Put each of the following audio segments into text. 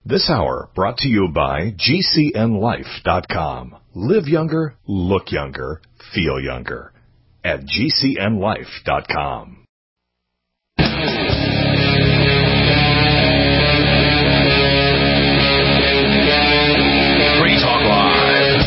This hour brought to you by GCNLife.com. Live younger, look younger, feel younger at GCNLife.com. Free Talk Live.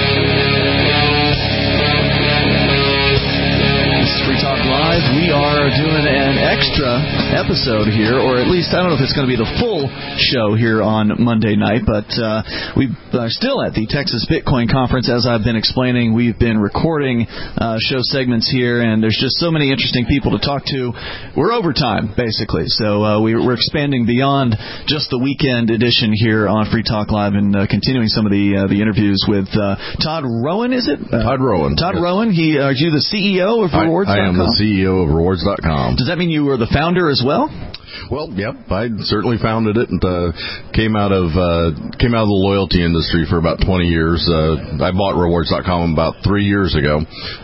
This is Free Talk Live. We are doing an extra episode here, or at least I don't know if it's going to be the full show here on Monday night, but we are still at the Texas Bitcoin Conference. As I've been explaining, we've been recording show segments here, and there's just so many interesting people to talk to. We're over time, basically, so we're expanding beyond just the weekend edition here on Free Talk Live and continuing some of the interviews with Todd Rowan, is it? Todd Rowan. Todd Rowan. Are you the CEO of Rewards.com? I am the CEO of Rewards.com. Does that mean you were the founder as well? Well, yep, I certainly founded it and came out of the loyalty industry for about 20 years. I bought Rewards.com about 3 years ago,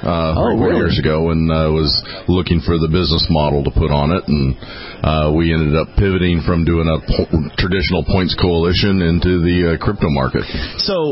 4 years ago, and was looking for the business model to put on it, and we ended up pivoting from doing a traditional points coalition into the crypto market. So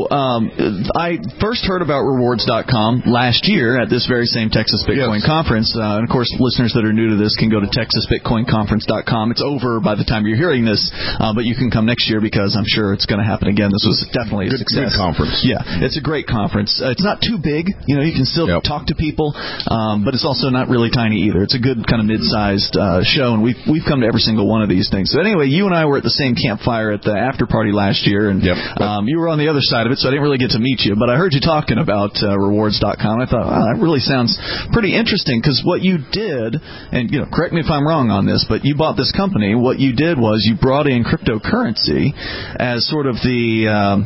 I first heard about Rewards.com last year at this very same Texas Bitcoin Conference, and of course, listeners that are new to this can go to TexasBitcoinConference.com. It's over by the time you're hearing this, but you can come next year because I'm sure it's going to happen again. This was definitely a success. Good conference. Yeah, it's a great conference. It's not too big. You can still talk to people, but it's also not really tiny either. It's a good kind of mid-sized show, and we've come to every single one of these things. So anyway, you and I were at the same campfire at the after party last year, and you were on the other side of it, so I didn't really get to meet you, but I heard you talking about Rewards.com. I thought, wow, that really sounds pretty interesting, because what you did, and correct me if I'm wrong on this, but you bought this company. What you did was you brought in cryptocurrency as sort of the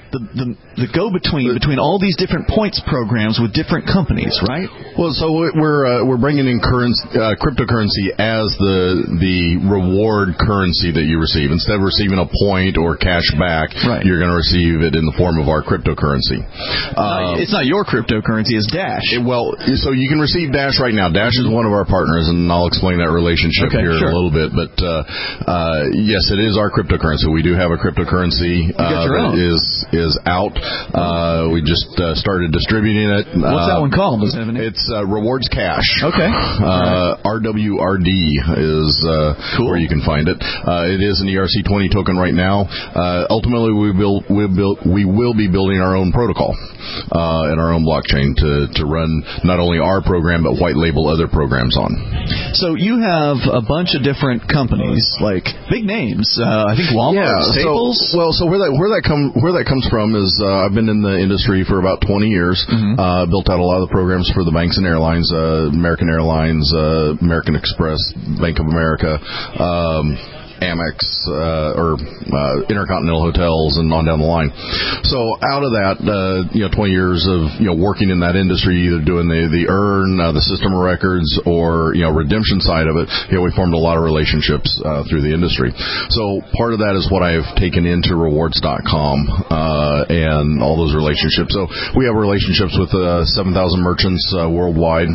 go-between between all these different points programs with different companies, right? Well, so we're bringing in cryptocurrency as the reward currency that you receive. Instead of receiving a point or cash back, you're going to receive it in the form of our cryptocurrency. It's not your cryptocurrency, it's Dash. So you can receive Dash right now. Dash is one of our partners, and I'll explain that relationship in a little bit. But yes, it is our cryptocurrency. We do have a cryptocurrency that is out. We just started distributing it. What's that one called? Does it have a name? It's Rewards Cash. Okay. RWRD is where you can find it. It is an ERC20 token right now. Ultimately, we will be building our own protocol and our own blockchain to run not only our program but white label other programs on. So you have a bunch of different companies, like big names. I think Walmart, Staples. So where that comes from is I've been in the industry for about 20 years. Built out a lot of the programs for the banks and airlines, American Airlines, American Express, Bank of America, Amex, or Intercontinental Hotels, and on down the line. So out of that, 20 years of working in that industry, either doing the earn, the system of records, or redemption side of it, we formed a lot of relationships through the industry. So part of that is what I've taken into Rewards.com and all those relationships. So we have relationships with 7,000 merchants worldwide.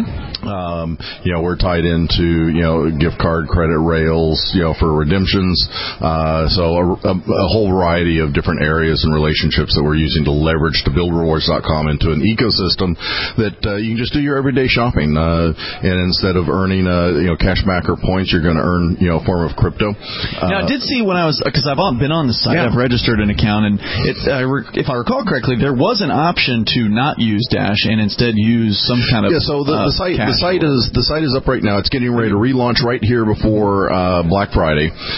We're tied into gift card credit rails for redemptions, so a whole variety of different areas and relationships that we're using to leverage to build Rewards.com into an ecosystem that you can just do your everyday shopping, and instead of earning cash back or points, you're going to earn a form of crypto. Now I did see when because I've been on the site, I've registered an account, and if I recall correctly, there was an option to not use Dash and instead use some kind of so the site is up right now. It's getting ready to relaunch right here before Black Friday.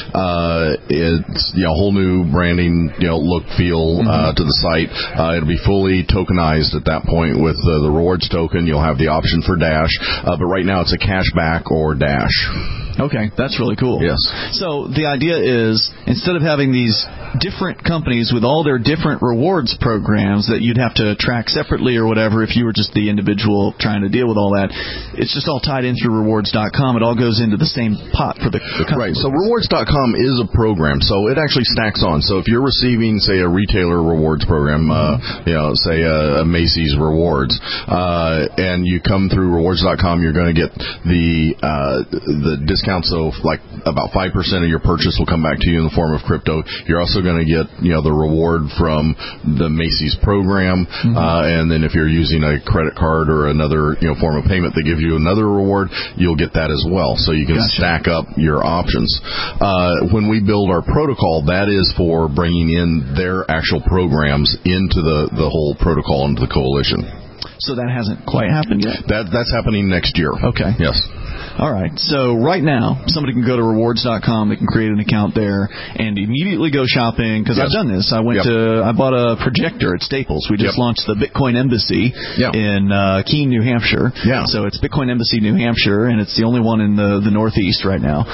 It's a whole new branding, look, feel to the site. It'll be fully tokenized at that point with the rewards token. You'll have the option for Dash, but right now it's a cashback or Dash. Okay, that's really cool. Yes. So the idea is, instead of having these different companies with all their different rewards programs that you'd have to track separately or whatever if you were just the individual trying to deal with all that, it's just all tied in through Rewards.com. It all goes into the same pot for the company. Right. So Rewards.com is a program, so it actually stacks on. So if you're receiving, say, a retailer rewards program, say a Macy's Rewards, and you come through Rewards.com, you're going to get the discount discount, so like about 5% of your purchase will come back to you in the form of crypto. You're also going to get, the reward from the Macy's program, and then if you're using a credit card or another, form of payment, they give you another reward, you'll get that as well. So you can stack up your options. When we build our protocol, that is for bringing in their actual programs into the whole protocol, into the coalition. So that hasn't quite happened yet? That's happening next year. Okay. Yes. All right. So right now, somebody can go to rewards.com. They can create an account there and immediately go shopping. Because I've done this. I bought a projector at Staples. We just launched the Bitcoin Embassy in Keene, New Hampshire. Yeah. So it's Bitcoin Embassy, New Hampshire, and it's the only one in the Northeast right now.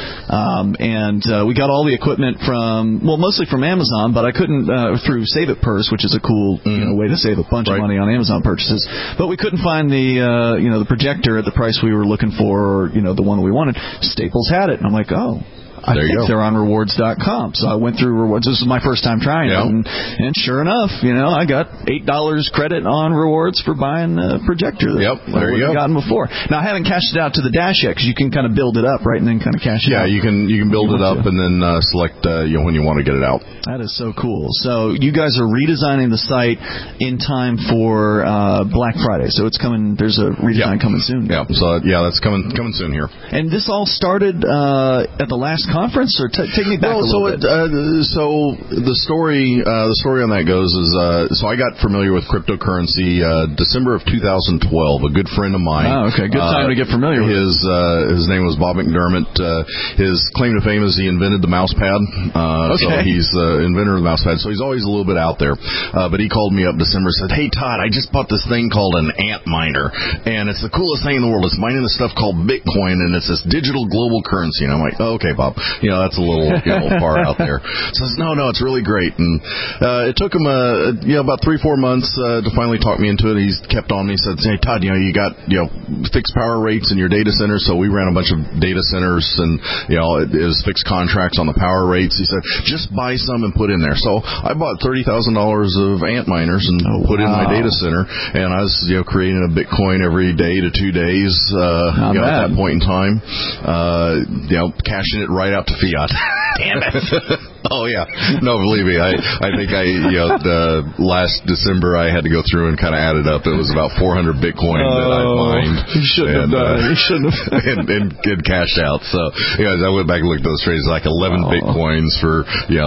And we got all the equipment mostly from Amazon, but I couldn't through Save It Purse, which is a cool way to save a bunch of money on Amazon purchases. But we couldn't find the projector at the price we were looking for, or, the one we wanted. Staples had it, and I'm like, I think they're on rewards.com. So I went through rewards. This was my first time trying it. And sure enough, I got $8 credit on rewards for buying a projector that I wouldn't have gotten before. Now, I haven't cashed it out to the dash yet because you can kind of build it up, right, and then kind of cash it out. Yeah, you can build it up and then select when you want to get it out. That is so cool. So you guys are redesigning the site in time for Black Friday. So it's coming. There's a redesign coming soon. Yeah. So that's coming soon here. And this all started at the last conference, or take me back a little bit. So the story on that goes is so I got familiar with cryptocurrency December of 2012. A good friend of mine. Oh, okay, good time to get familiar with. His name was Bob McDermott. His claim to fame is he invented the mouse pad. So he's the inventor of the mouse pad. So he's always a little bit out there. But he called me up December and said, "Hey Todd, I just bought this thing called an Antminer, and it's the coolest thing in the world. It's mining this stuff called Bitcoin, and it's this digital global currency." And I'm like, "Oh, okay, Bob. That's a little far out there." So he says, no, it's really great. And it took him about 3-4 months to finally talk me into it. He's kept on me. He said, "Hey Todd, you got fixed power rates in your data centers." So we ran a bunch of data centers, and it was fixed contracts on the power rates. He said, "Just buy some and put in there." So I bought $30,000 of Antminers and put in my data center, and I was creating a Bitcoin every day to 2 days at that point in time. Cashing it right out to fiat. Damn it. Oh, yeah. No, believe me. I think the last December I had to go through and kind of add it up. It was about 400 Bitcoin that I mined. You shouldn't have done it. You shouldn't have. and cashed out. So, I went back and looked at those trades, like 11 Bitcoins for,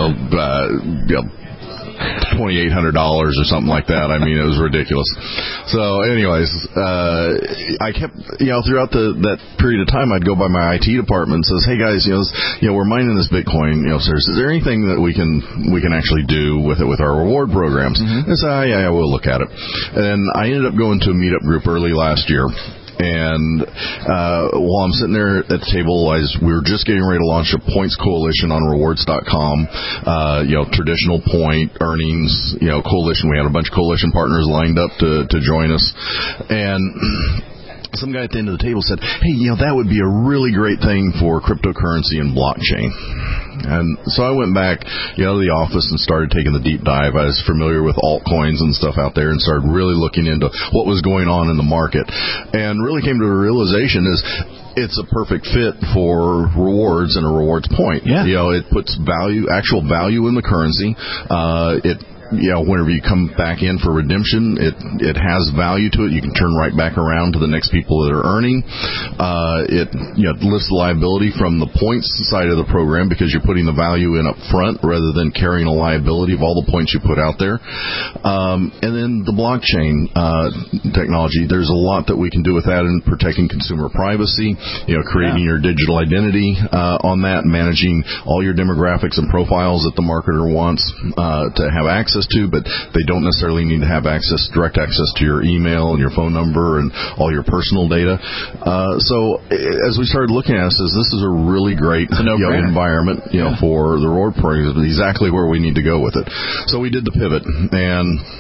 $2,800 or something like that. I mean, it was ridiculous. So, anyways, I kept, throughout that period of time, I'd go by my IT department and says, "Hey guys, we're mining this Bitcoin. Sirs, is there anything that we can actually do with it with our reward programs?" They said, "Yeah, we'll look at it." And I ended up going to a meetup group early last year. And while I'm sitting there at the table, we were just getting ready to launch a points coalition on rewards.com, traditional point earnings, coalition. We had a bunch of coalition partners lined up to join us. And some guy at the end of the table said, "Hey, that would be a really great thing for cryptocurrency and blockchain." And so I went back, to the office and started taking the deep dive. I was familiar with altcoins and stuff out there and started really looking into what was going on in the market, and really came to a realization is it's a perfect fit for rewards and a rewards point. Yeah. It puts actual value in the currency. Whenever you come back in for redemption, it has value to it. You can turn right back around to the next people that are earning. It lifts the liability from the points side of the program because you're putting the value in up front rather than carrying a liability of all the points you put out there. And then the blockchain technology, there's a lot that we can do with that in protecting consumer privacy, creating your digital identity on that, managing all your demographics and profiles that the marketer wants to have access to, but they don't necessarily need to have direct access to your email and your phone number and all your personal data. So as we started looking at this is a really great environment for the reward program, exactly where we need to go with it. So we did the pivot, and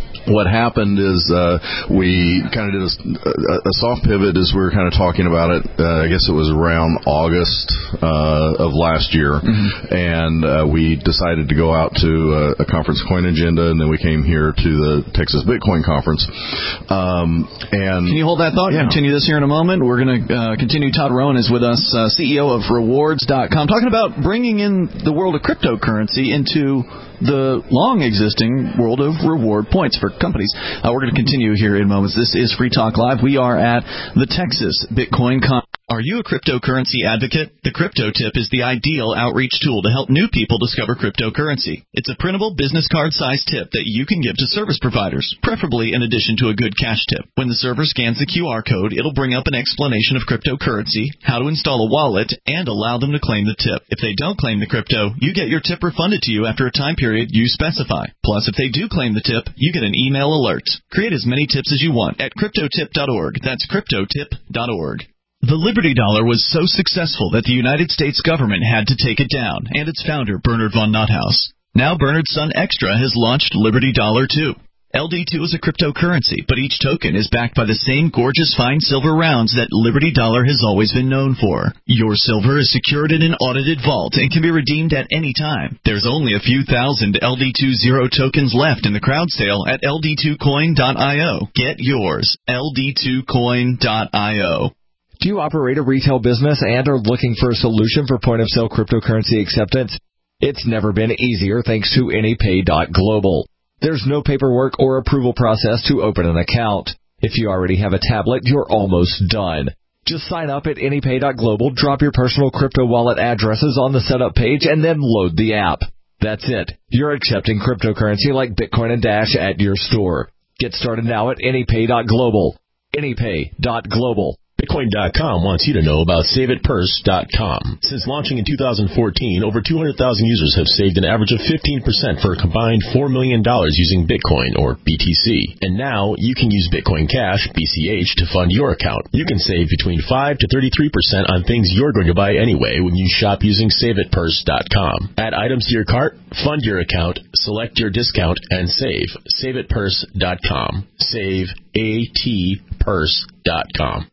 what happened is we kind of did a soft pivot as we were kind of talking about it. I guess it was around August of last year, and we decided to go out to a conference, Coin Agenda, and then we came here to the Texas Bitcoin Conference. And can you hold that thought? Yeah. Continue this here in a moment. We're going to continue. Todd Rowan is with us, CEO of Rewards.com, talking about bringing in the world of cryptocurrency into the long-existing world of reward points for companies. We're going to continue here in moments. This is Free Talk Live. We are at the Texas Bitcoin Conference. Are you a cryptocurrency advocate? The Crypto Tip is the ideal outreach tool to help new people discover cryptocurrency. It's a printable business card-sized tip that you can give to service providers, preferably in addition to a good cash tip. When the server scans the QR code, it'll bring up an explanation of cryptocurrency, how to install a wallet, and allow them to claim the tip. If they don't claim the crypto, you get your tip refunded to you after a time period you specify. Plus, if they do claim the tip, you get an email alert. Create as many tips as you want at cryptotip.org. That's cryptotip.org. The Liberty Dollar was so successful that the United States government had to take it down, and its founder, Bernard von Nothaus. Now Bernard's son Extra has launched Liberty Dollar 2. LD2 is a cryptocurrency, but each token is backed by the same gorgeous fine silver rounds that Liberty Dollar has always been known for. Your silver is secured in an audited vault and can be redeemed at any time. There's only a few thousand LD2 Zero tokens left in the crowd sale at ld2coin.io. Get yours, ld2coin.io. Do you operate a retail business and are looking for a solution for point-of-sale cryptocurrency acceptance? It's never been easier thanks to AnyPay.Global. There's no paperwork or approval process to open an account. If you already have a tablet, you're almost done. Just sign up at AnyPay.Global, drop your personal crypto wallet addresses on the setup page, and then load the app. That's it. You're accepting cryptocurrency like Bitcoin and Dash at your store. Get started now at AnyPay.Global. AnyPay.Global. Bitcoin.com wants you to know about SaveItPurse.com. Since launching in 2014, over 200,000 users have saved an average of 15% for a combined $4 million using Bitcoin, or BTC. And now, you can use Bitcoin Cash, BCH, to fund your account. You can save between 5 to 33% on things you're going to buy anyway when you shop using SaveItPurse.com. Add items to your cart, fund your account, select your discount, and save. SaveItPurse.com. SaveAtPurse.com.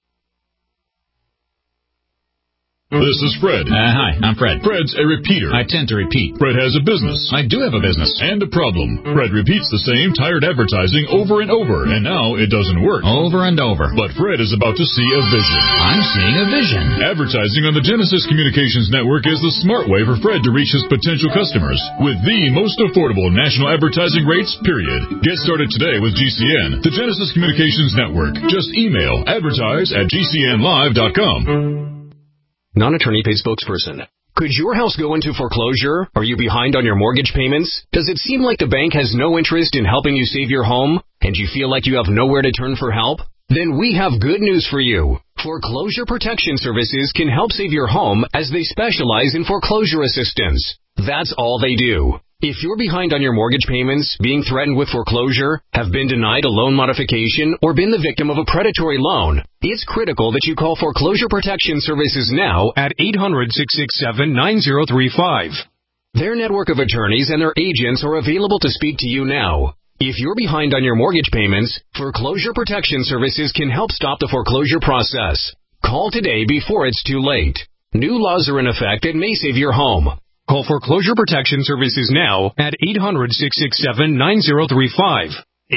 This is Fred. Hi, I'm Fred. Fred's a repeater. I tend to repeat. Fred has a business. I do have a business. And a problem. Fred repeats the same tired advertising over and over, and now it doesn't work. Over and over. But Fred is about to see a vision. I'm seeing a vision. Advertising on the Genesis Communications Network is the smart way for Fred to reach his potential customers with the most affordable national advertising rates, period. Get started today with GCN, the Genesis Communications Network. Just email advertise@gcnlive.com. Non-attorney paid spokesperson. Could your house go into foreclosure? Are you behind on your mortgage payments? Does it seem like the bank has no interest in helping you save your home, and you feel like you have nowhere to turn for help? Then we have good news for you. Foreclosure Protection Services can help save your home as they specialize in foreclosure assistance. That's all they do. If you're behind on your mortgage payments, being threatened with foreclosure, have been denied a loan modification, or been the victim of a predatory loan, it's critical that you call Foreclosure Protection Services now at 800-667-9035. Their network of attorneys and their agents are available to speak to you now. If you're behind on your mortgage payments, Foreclosure Protection Services can help stop the foreclosure process. Call today before it's too late. New laws are in effect that may save your home. Call Foreclosure Protection Services now at 800-667-9035.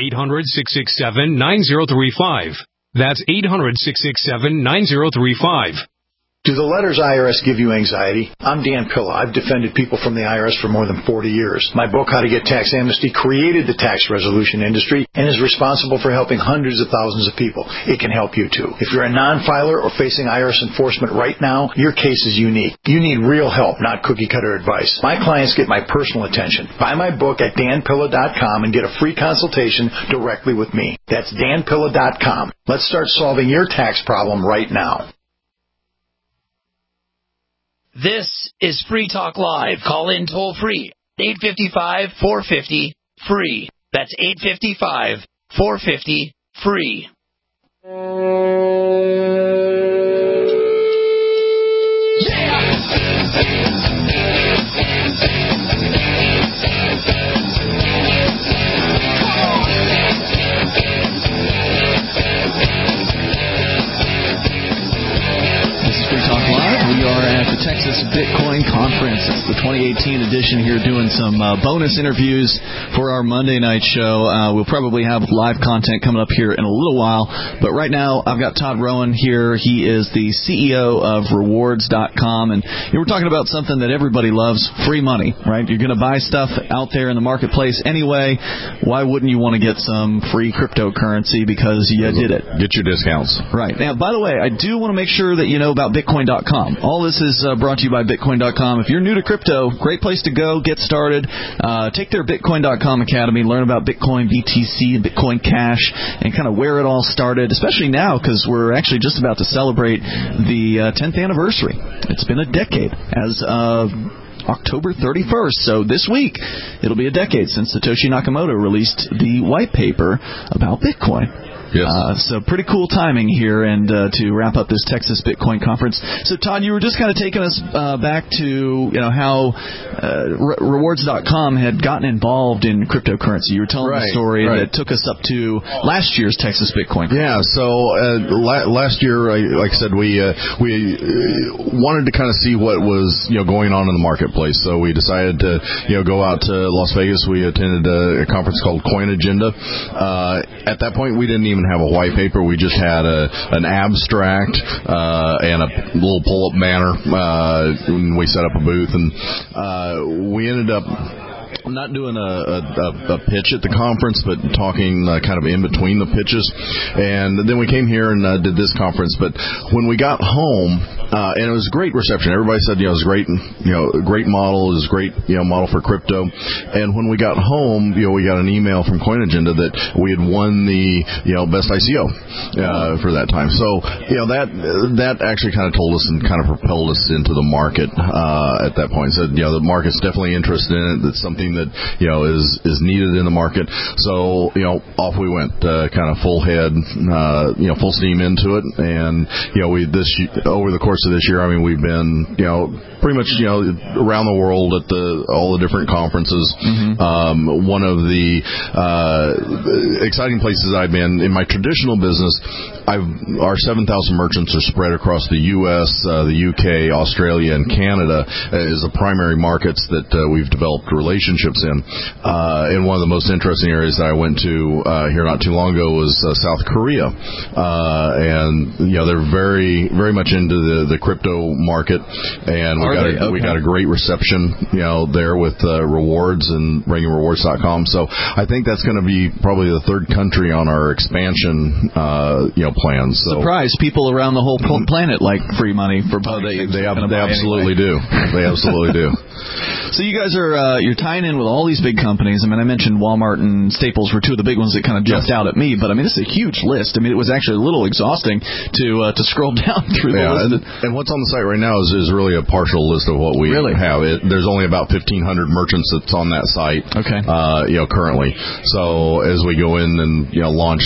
800-667-9035. That's 800-667-9035. Do the letters IRS give you anxiety? I'm Dan Pilla. I've defended people from the IRS for more than 40 years. My book, How to Get Tax Amnesty, created the tax resolution industry and is responsible for helping hundreds of thousands of people. It can help you too. If you're a non-filer or facing IRS enforcement right now, your case is unique. You need real help, not cookie-cutter advice. My clients get my personal attention. Buy my book at danpilla.com and get a free consultation directly with me. That's danpilla.com. Let's start solving your tax problem right now. This is Free Talk Live. Call in toll free. 855-450-FREE. That's 855-450-FREE. Come on. edition here, doing some bonus interviews for our Monday night show. We'll probably have live content coming up here in a little while, but right now I've got Todd Rowan here. He is the CEO of Rewards.com, and we're talking about something that everybody loves, free money, right? You're going to buy stuff out there in the marketplace anyway. Why wouldn't you want to get some free cryptocurrency because you did it? Get your discounts. Right. Now, by the way, I do want to make sure that you know about Bitcoin.com. All this is brought to you by Bitcoin.com. If you're new to crypto, great place to go, get started. Take their Bitcoin.com Academy, learn about Bitcoin, BTC, and Bitcoin Cash, and kind of where it all started, especially now because we're actually just about to celebrate the 10th anniversary. It's been a decade as of October 31st. So this week, it'll be a decade since Satoshi Nakamoto released the white paper about Bitcoin. Yes. So pretty cool timing here, and to wrap up this Texas Bitcoin conference. So Todd, you were just kind of taking us back to how Rewards.com had gotten involved in cryptocurrency. You were telling the story that took us up to last year's Texas Bitcoin conference. Yeah. So last year, like I said, we wanted to kind of see what was going on in the marketplace. So we decided to go out to Las Vegas. We attended a conference called Coin Agenda. At that point, we didn't even have a white paper. We just had an abstract and a little pull-up banner. We set up a booth, and we ended up not doing a pitch at the conference, but talking kind of in between the pitches. And then we came here and did this conference. But when we got home, and it was a great reception. Everybody said, it was great, great model. It was a great, model for crypto. And when we got home, we got an email from Coin Agenda that we had won the, best ICO for that time. So, that actually kind of told us and kind of propelled us into the market at that point. Said, the market's definitely interested in it. That's something that is needed in the market. So off we went, kind of full head, full steam into it. And over the course of this year, we've been pretty much around the world at all the different conferences. Mm-hmm. One of the exciting places I've been in my traditional business, our 7,000 merchants are spread across the U.S., the U.K., Australia, and Canada is the primary markets that we've developed relationships in. And one of the most interesting areas that I went to here not too long ago was South Korea. And they're very, very much into the crypto market, and we got a great reception there with Rewards and bringing Rewards.com. So I think that's going to be probably the third country on our expansion plans. So, surprise, people around the whole planet like free money for both. They absolutely do. They absolutely do. So you guys are you're tying in with all these big companies. I mentioned Walmart and Staples were two of the big ones that kind of jumped out at me. But this is a huge list. It was actually a little exhausting to scroll down through the list. And what's on the site right now is really a partial list of what we have. There's only about 1,500 merchants that's on that site. Okay. Currently. So as we go in and relaunch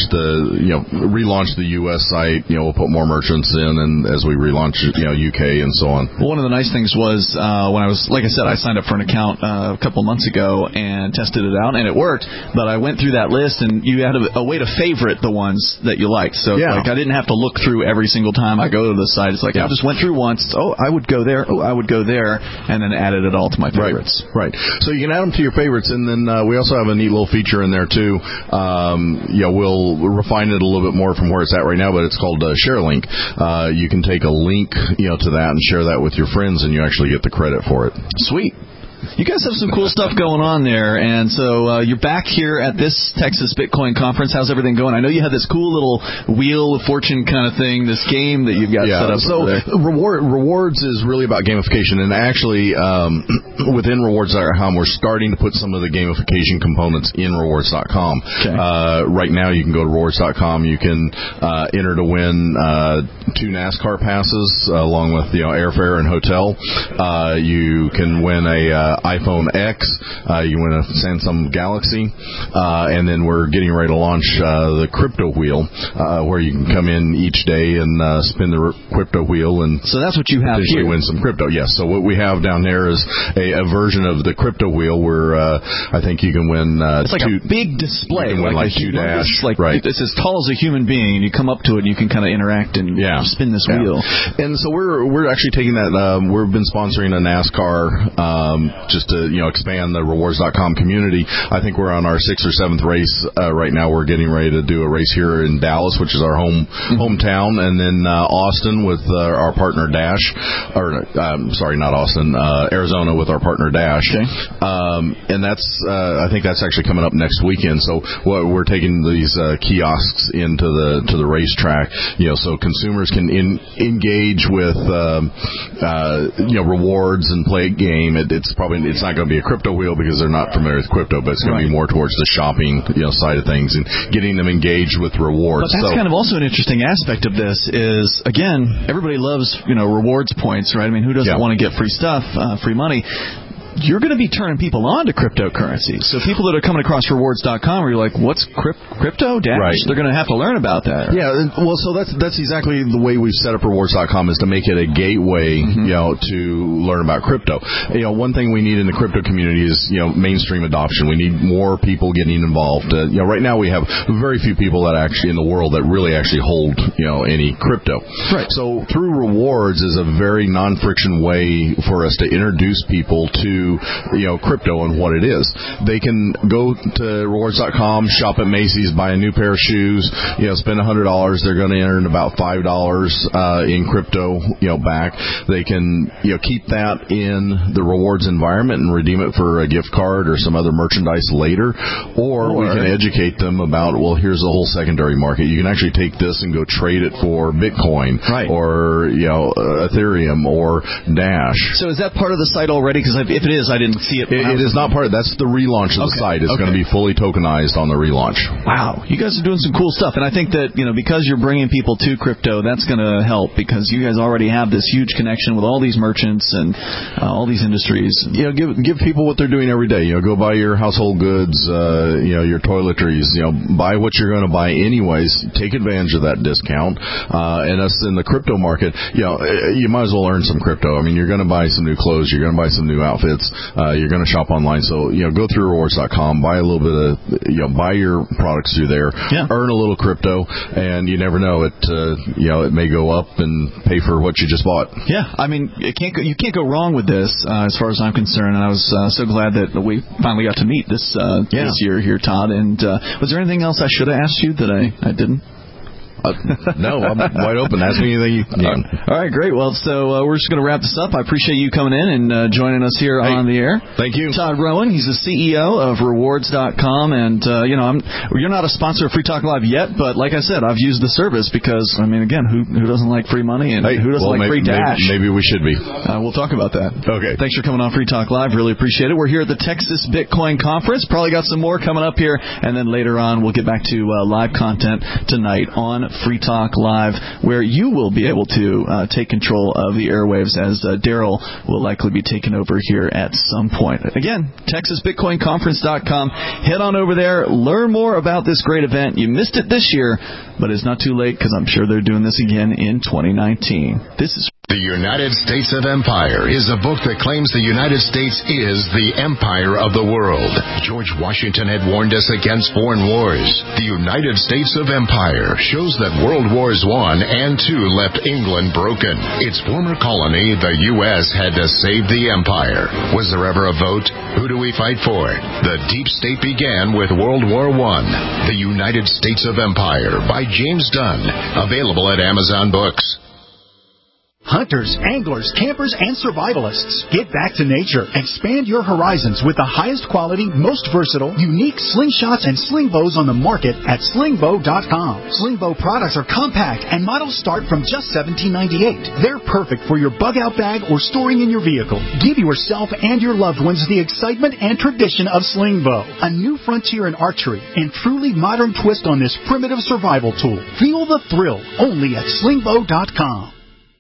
the U.S. site, we'll put more merchants in, and as we relaunch UK and so on. Well, one of the nice things was when I signed up for an account a couple months ago and tested it out, and it worked. But I went through that list, and you had a way to favorite the ones that you liked. So I didn't have to look through every single time I go to the site. It's I just went through once. I would go there. I would go there, and then added it all to my favorites. Right. So you can add them to your favorites, and then we also have a neat little feature in there too. We'll refine it a little bit more from where it's at right now, but it's called Share Link. You can take a link, to that and share that with your friends, and you actually get the credit for it. Sweet. You guys have some cool stuff going on there, and so you're back here at this Texas Bitcoin conference. How's everything going? I know you had this cool little Wheel of Fortune kind of thing, this game that you've got set up. So Rewards is really about gamification, and actually within Rewards.com, we're starting to put some of the gamification components in Rewards.com. Okay. Right now, you can go to Rewards.com. You can enter to win 2 NASCAR passes along with airfare and hotel. You can win a iPhone X, you win a Samsung Galaxy, and then we're getting ready to launch the Crypto Wheel, where you can come in each day and spin the Crypto Wheel, and so that's what you have here. Win some crypto. Yes. So what we have down there is a version of the Crypto Wheel where I think you can win. It's like a big display, you can win like 2 dash. Right. It's as tall as a human being, and you come up to it and you can kind of interact and spin this wheel. And so we're actually taking that. We've been sponsoring a NASCAR just to expand the rewards.com community. I think we're on our 6th or 7th race right now. We're getting ready to do a race here in Dallas, which is our hometown, and then Austin with our partner Dash, not Austin, Arizona with our partner Dash. Okay. And that's I think that's actually coming up next weekend. So we're taking these kiosks into the racetrack, so consumers can engage with rewards and play a game. It's not going to be a crypto wheel because they're not familiar with crypto, but it's going to be more towards the shopping side of things and getting them engaged with rewards. But that's kind of also an interesting aspect of this is, again, everybody loves rewards points, right? I mean, who doesn't want to get free stuff, free money? You're going to be turning people on to cryptocurrency. So people that are coming across rewards.com where you're like, what's crypto? Dash? Right. They're going to have to learn about that. Yeah, well, so that's exactly the way we've set up rewards.com is to make it a gateway, to learn about crypto. One thing we need in the crypto community is, mainstream adoption. We need more people getting involved. Right now we have very few people that actually in the world that really actually hold, any crypto. Right. So through rewards is a very non-friction way for us to introduce people to crypto and what it is. They can go to rewards.com, shop at Macy's, buy a new pair of shoes, spend $100. They're going to earn about $5 in crypto, back. They can, keep that in the rewards environment and redeem it for a gift card or some other merchandise later. Or we can educate them about, well, here's the whole secondary market. You can actually take this and go trade it for Bitcoin, right, or Ethereum or Dash. So is that part of the site already? Because if it is, I didn't see it. It is not part of. That's the relaunch of the site. It's going to be fully tokenized on the relaunch. Wow, you guys are doing some cool stuff, and I think that because you're bringing people to crypto, that's going to help because you guys already have this huge connection with all these merchants and all these industries. Give people what they're doing every day. Go buy your household goods, your toiletries. Buy what you're going to buy anyways. Take advantage of that discount. And us in the crypto market, you might as well earn some crypto. I mean, you're going to buy some new clothes. You're going to buy some new outfits. You're going to shop online, so go through rewards.com, buy a little bit of buy your products through there, earn a little crypto, and you never know it may go up and pay for what you just bought. Yeah, I mean you can't go wrong with this as far as I'm concerned, and I was so glad that we finally got to meet this year here, Todd. And was there anything else I should have asked you that I didn't? No, I'm wide open. Ask me anything you can. All right, great. Well, so we're just going to wrap this up. I appreciate you coming in and joining us here on the air. Thank you. Todd Rowan, he's the CEO of Rewards.com, and, you're not a sponsor of Free Talk Live yet, but like I said, I've used the service because, I mean, again, who doesn't like free money and who doesn't like free Dash? Maybe we should be. We'll talk about that. Okay. Thanks for coming on Free Talk Live. Really appreciate it. We're here at the Texas Bitcoin Conference. Probably got some more coming up here, and then later on we'll get back to live content tonight on Free Talk Live, where you will be able to take control of the airwaves as Daryl will likely be taking over here at some point. Again, TexasBitcoinConference.com. Head on over there. Learn more about this great event. You missed it this year, but it's not too late because I'm sure they're doing this again in 2019. This is The United States of Empire is a book that claims the United States is the empire of the world. George Washington had warned us against foreign wars. The United States of Empire shows that World Wars I and II left England broken. Its former colony, the U.S., had to save the empire. Was there ever a vote? Who do we fight for? The deep state began with World War I. The United States of Empire by James Dunn. Available at Amazon Books. Hunters, anglers, campers, and survivalists. Get back to nature. Expand your horizons with the highest quality, most versatile, unique slingshots and sling bows on the market at slingbow.com. Slingbow products are compact and models start from just $17.98. They're perfect for your bug-out bag or storing in your vehicle. Give yourself and your loved ones the excitement and tradition of Slingbow, a new frontier in archery and truly modern twist on this primitive survival tool. Feel the thrill only at slingbow.com.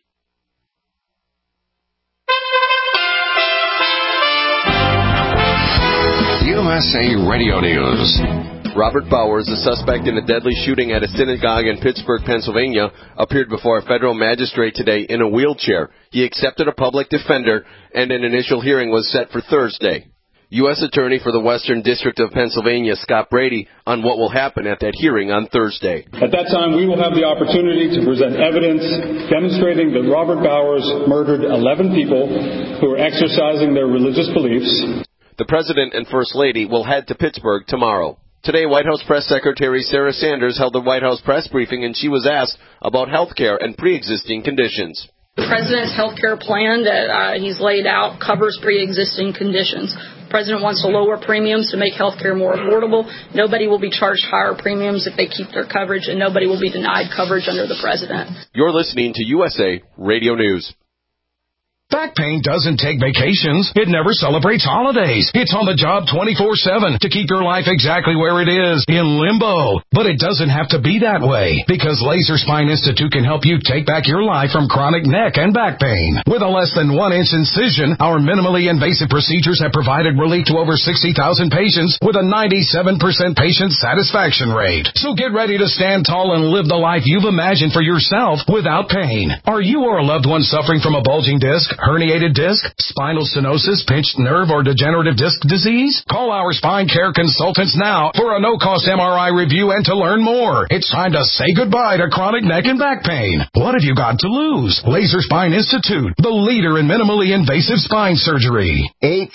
USA Radio News. Robert Bowers, the suspect in a deadly shooting at a synagogue in Pittsburgh, Pennsylvania, appeared before a federal magistrate today in a wheelchair. He accepted a public defender, and an initial hearing was set for Thursday. U.S. Attorney for the Western District of Pennsylvania, Scott Brady, on what will happen at that hearing on Thursday. At that time, we will have the opportunity to present evidence demonstrating that Robert Bowers murdered 11 people who were exercising their religious beliefs. The President and First Lady will head to Pittsburgh tomorrow. Today, White House Press Secretary Sarah Sanders held a White House press briefing, and she was asked about health care and pre-existing conditions. The President's health care plan that he's laid out covers pre-existing conditions. The President wants to lower premiums to make health care more affordable. Nobody will be charged higher premiums if they keep their coverage, and nobody will be denied coverage under the President. You're listening to USA Radio News. Back pain doesn't take vacations. It never celebrates holidays. It's on the job 24/7 to keep your life exactly where it is, in limbo. But it doesn't have to be that way, because Laser Spine Institute can help you take back your life from chronic neck and back pain. With a less than 1-inch incision, our minimally invasive procedures have provided relief to over 60,000 patients with a 97% patient satisfaction rate. So get ready to stand tall and live the life you've imagined for yourself without pain. Are you or a loved one suffering from a bulging disc, herniated disc, spinal stenosis, pinched nerve, or degenerative disc disease? Call our spine care consultants now for a no-cost MRI review and to learn more. It's time to say goodbye to chronic neck and back pain. What have you got to lose? Laser Spine Institute, the leader in minimally invasive spine surgery.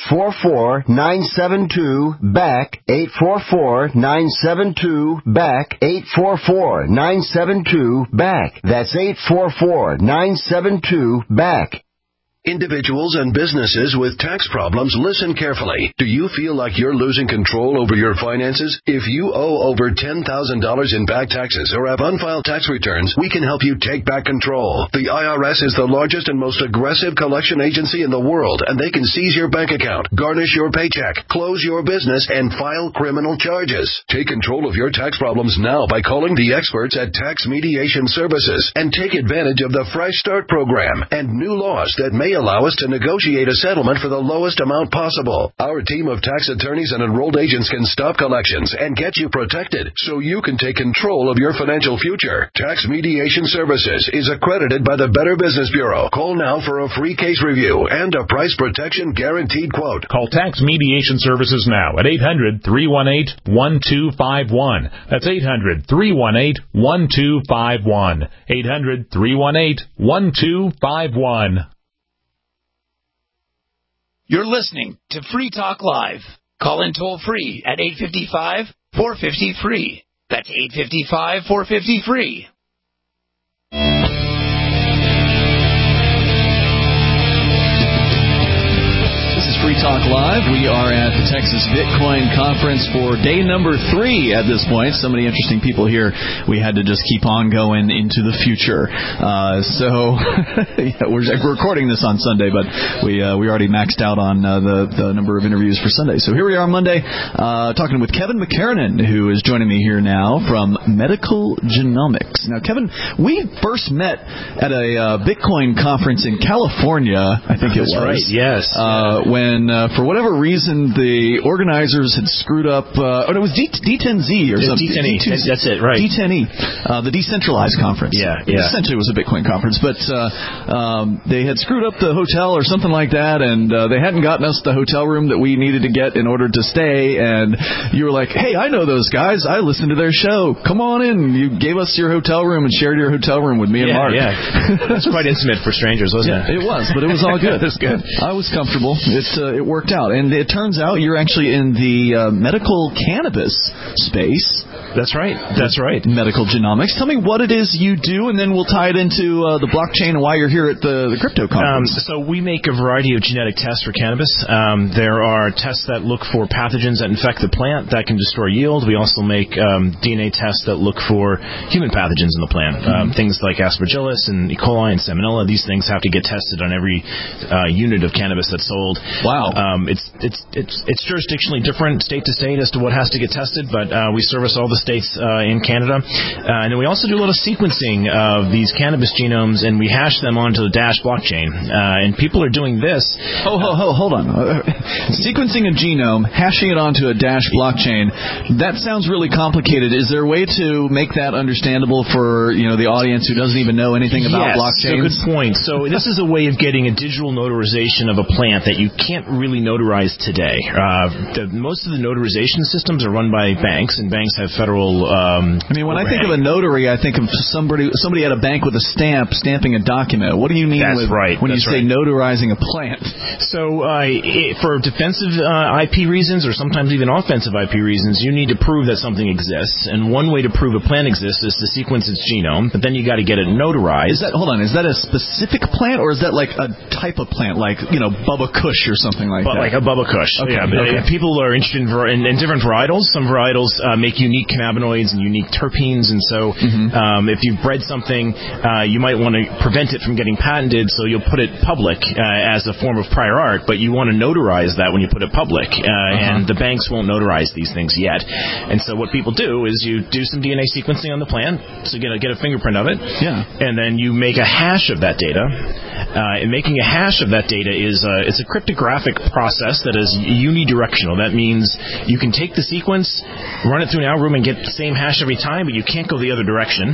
844-972-BACK. 844-972-BACK. 844-972-BACK. That's 844-972-BACK. Individuals and businesses with tax problems, listen carefully. Do you feel like you're losing control over your finances? If you owe over $10,000 in back taxes or have unfiled tax returns, we can help you take back control. The IRS is the largest and most aggressive collection agency in the world, and they can seize your bank account, garnish your paycheck, close your business, and file criminal charges. Take control of your tax problems now by calling the experts at Tax Mediation Services and take advantage of the Fresh Start program and new laws that may allow us to negotiate a settlement for the lowest amount possible. Our team of tax attorneys and enrolled agents can stop collections and get you protected so you can take control of your financial future. Tax Mediation Services is accredited by the Better Business Bureau. Call now for a free case review and a price protection guaranteed quote. Call Tax Mediation Services now at 800-318-1251. That's 800-318-1251. 800-318-1251. You're listening to Free Talk Live. Call in toll free at 855-450-FREE. That's 855-450-FREE. Free Talk Live. We are at the Texas Bitcoin Conference for day number 3 at this point. So many interesting people here. We had to just keep on going into the future. We're recording this on Sunday, but we already maxed out on the number of interviews for Sunday. So here we are on Monday, talking with Kevin McKernan, who is joining me here now from Medical Genomics. Now, Kevin, we first met at a Bitcoin conference in California, I think it was. That's right, yes. When, for whatever reason, the organizers had screwed up, it was D10Z or something. D10E, that's it, right. D10E, the decentralized conference. Yeah. Essentially it was a Bitcoin conference, but they had screwed up the hotel or something like that, and they hadn't gotten us the hotel room that we needed to get in order to stay, and you were like, hey, I know those guys. I listened to their show. Come on in. You gave us your hotel room and shared your hotel room with me and Mark. Yeah, that's quite intimate for strangers, wasn't it? It was, but it was all good. It was good. I was comfortable. It worked out. And it turns out you're actually in the medical cannabis space. That's right. Medical genomics. Tell me what it is you do, and then we'll tie it into the blockchain and why you're here at the crypto conference. So we make a variety of genetic tests for cannabis. There are tests that look for pathogens that infect the plant that can destroy yield. We also make DNA tests that look for human pathogens in the plant. Things like Aspergillus and E. coli and Salmonella. These things have to get tested on every unit of cannabis that's sold. Wow. It's jurisdictionally different state to state as to what has to get tested, but we service all the states in Canada. And then we also do a lot of sequencing of these cannabis genomes, and we hash them onto the Dash blockchain. And people are doing this. Hold on. Sequencing a genome, hashing it onto a Dash blockchain, that sounds really complicated. Is there a way to make that understandable for the audience who doesn't even know anything about blockchains? Yes, good point. So this is a way of getting a digital notarization of a plant that you can't really notarized today. Most of the notarization systems are run by banks, and banks have federal. When I think of a notary, I think of somebody at a bank with a stamp stamping a document. What do you mean when you say notarizing a plant? So for defensive IP reasons, or sometimes even offensive IP reasons, you need to prove that something exists. And one way to prove a plant exists is to sequence its genome, but then you got to get it notarized. Is that a specific plant, or is that like a type of plant, like Bubba Kush or something like that? Like a Bubba Kush. Okay. Yeah, okay. People are interested in different varietals. Some varietals make unique cannabinoids and unique terpenes, and so if you've bred something, you might want to prevent it from getting patented, so you'll put it public as a form of prior art, but you want to notarize that when you put it public, and the banks won't notarize these things yet. And so what people do is you do some DNA sequencing on the plant, so get a fingerprint of it, and then you make a hash of that data. And making a hash of that data it's a cryptographic process that is unidirectional. That means you can take the sequence, run it through an algorithm, and get the same hash every time, but you can't go the other direction.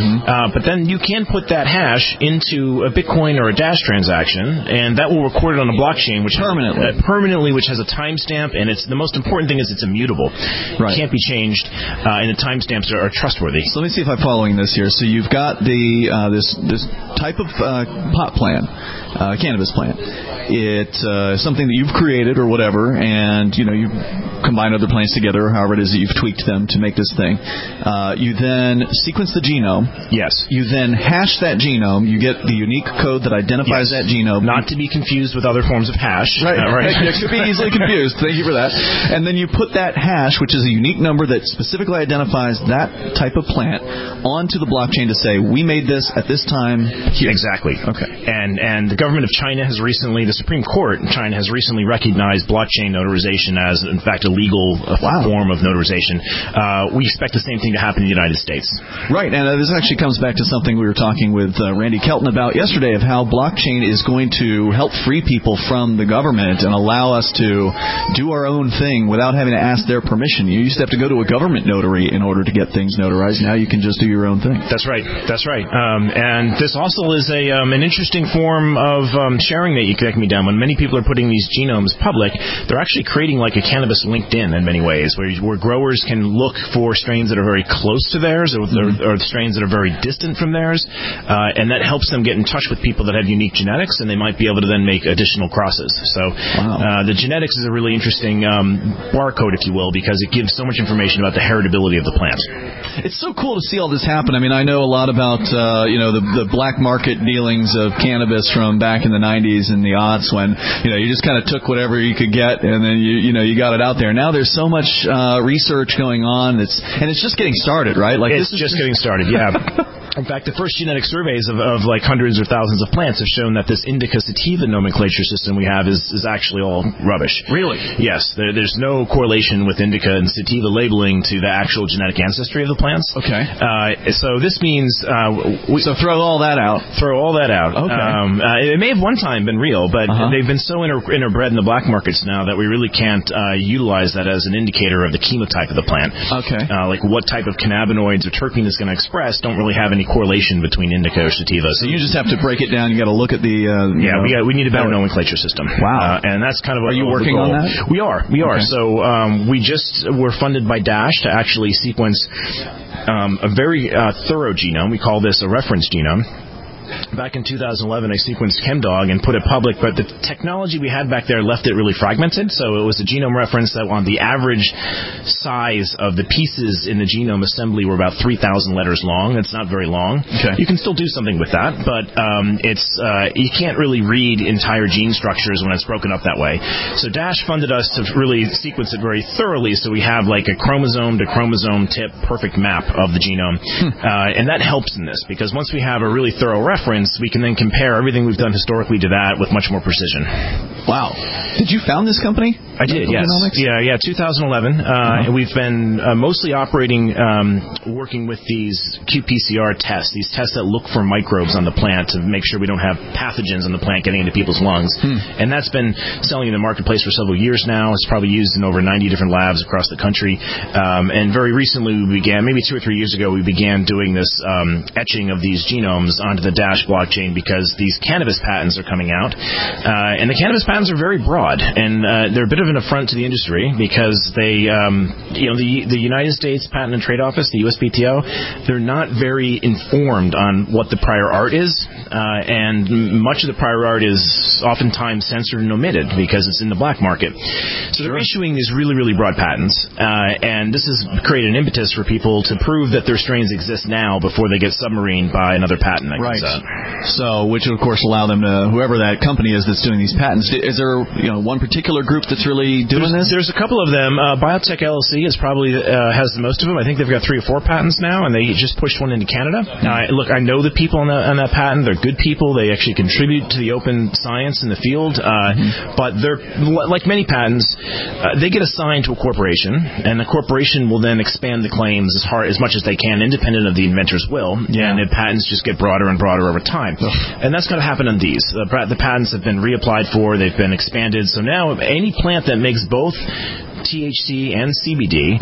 But then you can put that hash into a Bitcoin or a Dash transaction, and that will record it on a blockchain, which permanently, which has a timestamp, and the most important thing is it's immutable. It can't be changed, and the timestamps are trustworthy. So let me see if I'm following this here. So you've got this type of pot plant, cannabis plant. It's something that you've created or whatever, and you combine other plants together, or however it is that you've tweaked them to make this thing. You then sequence the genome. Yes. You then hash that genome. You get the unique code that identifies that genome. Not to be confused with other forms of hash. Right. It could be easily confused. Thank you for that. And then you put that hash, which is a unique number that specifically identifies that type of plant, onto the blockchain to say, we made this at this time here. Exactly. Okay. And the government of China has recently, the Supreme Court in China has recently recognized blockchain notarization as, in fact, a legal form of notarization. We expect the same thing to happen in the United States. Right, and this actually comes back to something we were talking with Randy Kelton about yesterday, of how blockchain is going to help free people from the government and allow us to do our own thing without having to ask their permission. You used to have to go to a government notary in order to get things notarized. Now you can just do your own thing. That's right. And this also is an interesting form of sharing that can be done. When many people are putting these genomes public, they're actually creating like a cannabis LinkedIn in many ways, where growers can look for strains that are very close to theirs, or strains that are very distant from theirs, and that helps them get in touch with people that have unique genetics, and they might be able to then make additional crosses. So the genetics is a really interesting barcode, if you will, because it gives so much information about the heritability of the plant. It's so cool to see all this happen. I mean, I know a lot about the black market dealings of cannabis from back in the 90s and the aughts, when you just kind of took whatever you could get, and then you got it out there. Now there's so much research going on, and it's just getting started, right? Like it's just getting started. Yeah. In fact, the first genetic surveys of like hundreds or thousands of plants have shown that this indica sativa nomenclature system we have is actually all rubbish. Really? Yes. There's no correlation with indica and sativa labeling to the actual genetic ancestry of the plants. Okay. So this means so throw all that out. Throw all that out. Okay. It may have one time been real, but they've been so interbred in the black markets now that we really can't utilize that as an indicator of the chemotype of the plant. Okay. Like what type of cannabinoids or terpene it's going to express don't really have any correlation between indica or sativa. So you just have to break it down. You got to look at the we need a better nomenclature system. Wow. And that's kind of are you working on that? We are. Okay. So we're funded by Dash to actually sequence a very thorough genome. We call this a reference genome. Back in 2011, I sequenced ChemDog and put it public, but the technology we had back there left it really fragmented, so it was a genome reference that on the average size of the pieces in the genome assembly were about 3,000 letters long. It's not very long. Okay. You can still do something with that, but you can't really read entire gene structures when it's broken up that way. So Dash funded us to really sequence it very thoroughly, so we have like a chromosome to chromosome tip perfect map of the genome, and that helps in this, because once we have a really thorough reference, we can then compare everything we've done historically to that with much more precision. Wow. Did you found this company? I did, yes. Genomics? Yeah, 2011. We've been mostly operating, working with these qPCR tests, these tests that look for microbes on the plant to make sure we don't have pathogens on the plant getting into people's lungs. And that's been selling in the marketplace for several years now. It's probably used in over 90 different labs across the country. And very recently we began, maybe 2 or 3 years ago, we began doing this etching of these genomes onto the Dash blockchain because these cannabis patents are coming out. And the cannabis patents are very broad, and they're a bit of an affront to the industry because they, the United States Patent and Trade Office, the USPTO, they're not very informed on what the prior art is, and much of the prior art is oftentimes censored and omitted because it's in the black market. So they're issuing these really, really broad patents, and this has created an impetus for people to prove that their strains exist now before they get submarined by another patent that comes out. So, which would, of course, allow them to, whoever that company is that's doing these patents, is there one particular group that's really doing this? There's a couple of them. Biotech LLC is probably has the most of them. I think they've got 3 or 4 patents now, and they just pushed one into Canada. Look, I know the people on that patent. They're good people. They actually contribute to the open science in the field. But they're, like many patents, they get assigned to a corporation, and the corporation will then expand the claims as much as they can, independent of the inventor's will. And the patents just get broader and broader over time. And that's going to happen on these. The patents have been reapplied for. They've been expanded. So now any plant that makes both THC and CBD,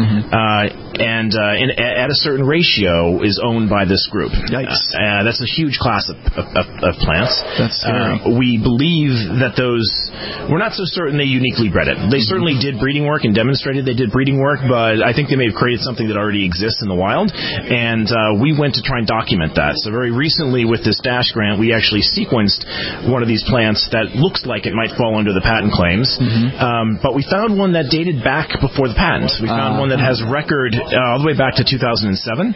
and at a certain ratio, is owned by this group. That's a huge class of plants. That's scary. We believe that we're not so certain they uniquely bred it. They certainly did breeding work and demonstrated they did breeding work, but I think they may have created something that already exists in the wild, and we went to try and document that. So very recently with this Dash grant, we actually sequenced one of these plants that looks like it might fall under the patent claims, but we found one that dated back before the patent. We found one that has record all the way back to 2007,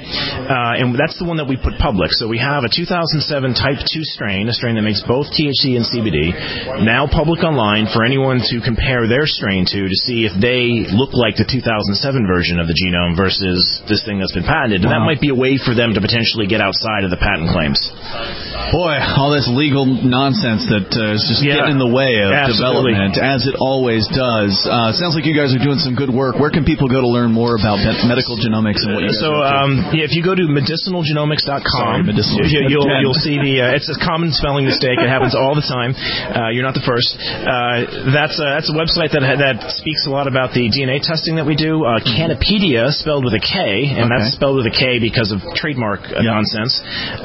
and that's the one that we put public. So we have a 2007 Type 2 strain, a strain that makes both THC and CBD, now public online for anyone to compare their strain to see if they look like the 2007 version of the genome versus this thing that's been patented. And that might be a way for them to potentially get outside of the patent claims. Boy, all this legal nonsense that is just getting in the way of development, as it always does. Sounds like you guys are doing some good work. Where can people go to learn more about medical genomics and what you guys do? If you go to medicinalgenomics.com, you'll see it's a common spelling mistake. It happens all the time. You're not the first. That's a website that speaks a lot about the DNA testing that we do. Canopedia, spelled with a K, and that's spelled with a K because of trademark nonsense.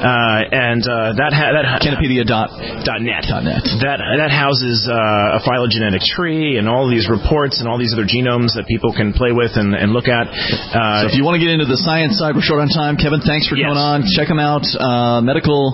And Canopedia.net. That houses a phylogenetic tree and all these reports and all these other genomes that people can play with and look at. So if you want to get into the science side, we're short on time. Kevin, thanks for coming on. Check them out. Medicinal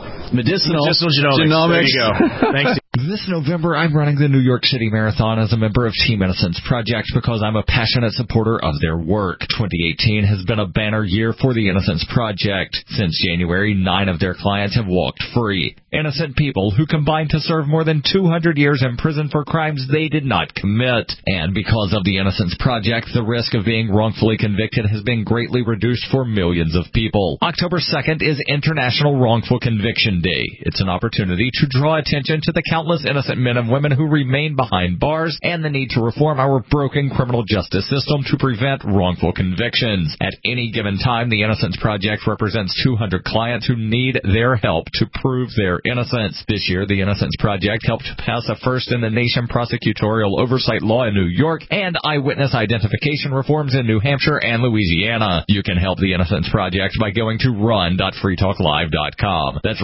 Genomics. There you go. Thanks. This November, I'm running the New York City Marathon as a member of Team Innocence Project because I'm a passionate supporter of their work. 2018 has been a banner year for the Innocence Project. Since January, 9 of their clients have walked free. Innocent people who combined to serve more than 200 years in prison for crimes they did not commit. And because of the Innocence Project, the risk of being wrongfully convicted has been greatly reduced for millions of people. October 2nd is International Wrongful Conviction Day. It's an opportunity to draw attention to the countless innocent men and women who remain behind bars and the need to reform our broken criminal justice system to prevent wrongful convictions. At any given time, the Innocence Project represents 200 clients who need their help to prove their innocence. This year, the Innocence Project helped pass a first-in-the-nation prosecutorial oversight law in New York and eyewitness identification reforms in New Hampshire and Louisiana. You can help the Innocence Project by going to run.freetalklive.com. That's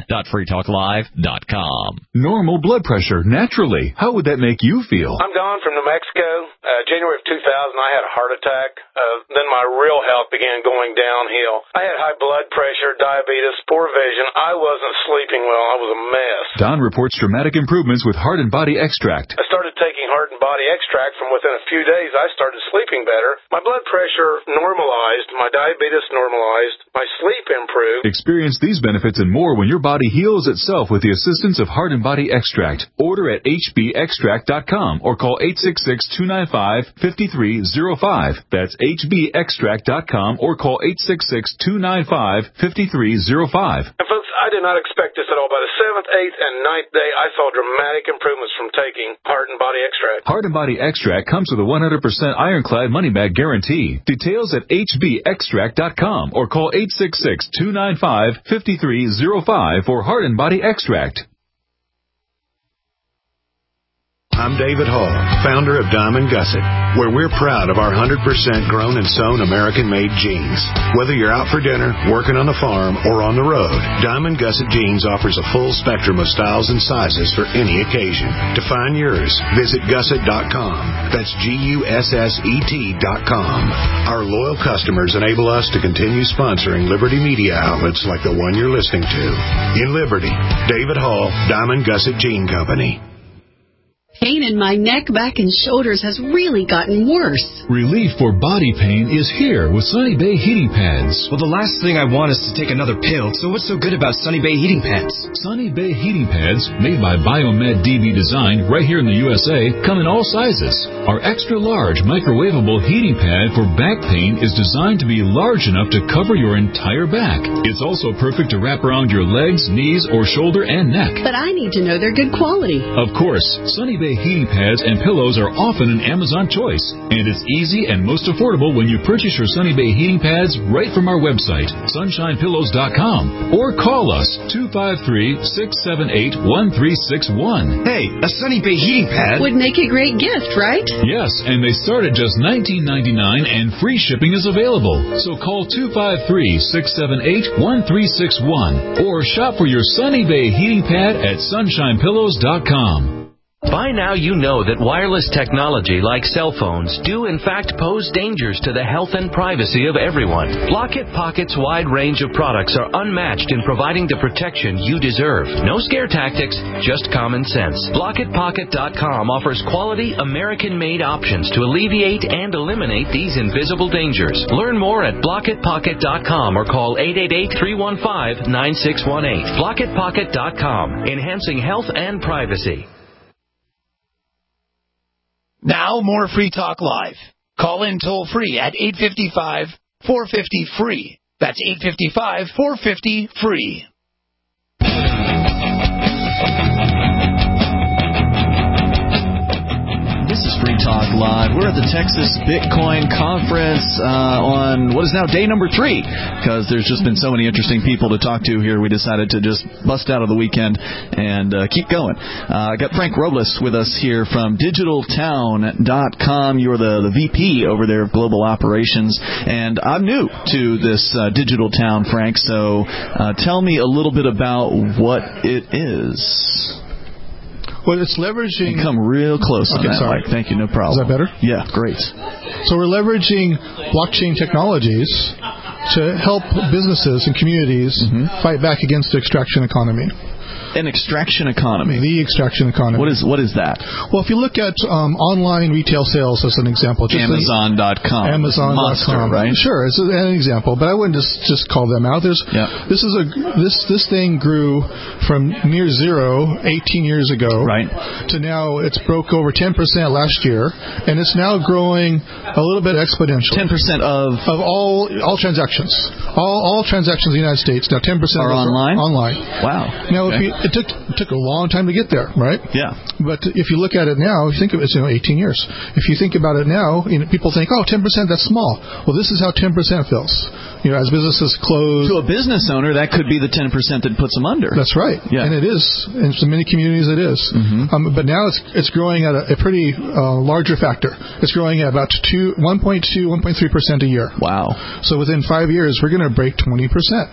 run.freetalklive.com. Normal blood pressure, naturally. How would that make you feel? I'm Don from New Mexico. January of 2000, I had a heart attack. Then my real health began going downhill. I had high blood pressure, diabetes, poor vision. I wasn't sleeping well. I was a mess. Don reports dramatic improvements with Heart and Body Extract. I started taking Heart and Body Extract. From within a few days, I started sleeping better. My blood pressure normalized. My diabetes normalized. My sleep improved. Experience these benefits and more when your body heals itself with the assistance of Heart and Body Extract. Order at hbextract.com or call 866-295-5305. That's hbextract.com or call 866-295-5305. And folks, I I did not expect this at all. By the 7th, 8th, and 9th day, I saw dramatic improvements from taking Heart and Body Extract. Heart and Body Extract comes with a 100% ironclad money-back guarantee. Details at hbextract.com or call 866-295-5305 for Heart and Body Extract. I'm David Hall, founder of Diamond Gusset, where we're proud of our 100% grown and sewn American-made jeans. Whether you're out for dinner, working on the farm, or on the road, Diamond Gusset Jeans offers a full spectrum of styles and sizes for any occasion. To find yours, visit gusset.com. That's GUSSET.com. Our loyal customers enable us to continue sponsoring Liberty media outlets like the one you're listening to. In Liberty, David Hall, Diamond Gusset Jean Company. Pain in my neck, back, and shoulders has really gotten worse. Relief for body pain is here with Sunny Bay heating pads. Well, the last thing I want is to take another pill, so what's so good about Sunny Bay heating pads? Sunny Bay heating pads, made by Biomed DB Design right here in the USA, come in all sizes. Our extra-large microwavable heating pad for back pain is designed to be large enough to cover your entire back. It's also perfect to wrap around your legs, knees, or shoulder and neck. But I need to know they're good quality. Of course, Sunny Bay heating pads and pillows are often an Amazon choice, and it's easy and most affordable when you purchase your Sunny Bay heating pads right from our website, sunshinepillows.com, or call us 253-678-1361. Hey, a Sunny Bay heating pad would make a great gift, right? Yes, and they start at just $19.99 and free shipping is available. So call 253-678-1361 or shop for your Sunny Bay heating pad at sunshinepillows.com. By now you know that wireless technology like cell phones do in fact pose dangers to the health and privacy of everyone. Blockit Pocket's wide range of products are unmatched in providing the protection you deserve. No scare tactics, just common sense. BlockitPocket.com offers quality American-made options to alleviate and eliminate these invisible dangers. Learn more at BlockitPocket.com or call 888-315-9618. BlockitPocket.com, enhancing health and privacy. Now, more Free Talk Live. Call in toll-free at 855-450-FREE. That's 855-450-FREE. This is Free Talk Live. We're at the Texas Bitcoin Conference on what is now day number 3, because there's just been so many interesting people to talk to here. We decided to just bust out of the weekend and keep going. I got Frank Robles with us here from digitaltown.com. You're the VP over there of Global Operations, and I'm new to this Digital Town, Frank, so tell me a little bit about what it is. Well, it's leveraging... You come real close on that, sorry. Mike. Thank you, no problem. Is that better? Yeah, great. So we're leveraging blockchain technologies to help businesses and communities fight back against the extraction economy. An extraction economy. The extraction economy. What is that? Well, if you look at online retail sales as an example, just Amazon.com, Amazon.com, monster, right? Sure, it's an example, but I wouldn't just call them out. This thing grew from near zero 18 years ago, right, to now it's broke over 10% last year, and it's now growing a little bit exponential. 10% of all transactions, all transactions in the United States now 10% are online. Wow. Now, it took a long time to get there, right? Yeah. But if you look at it now, think of it, 18 years. If you think about it now, people think, 10%, that's small. Well, this is how 10% feels. As businesses close. To a business owner, that could be the 10% that puts them under. That's right. Yeah. And it is. In so many communities, it is. But now it's growing at a pretty larger factor. It's growing at about 1.3% a year. Wow. So within 5 years, we're going to break 20%.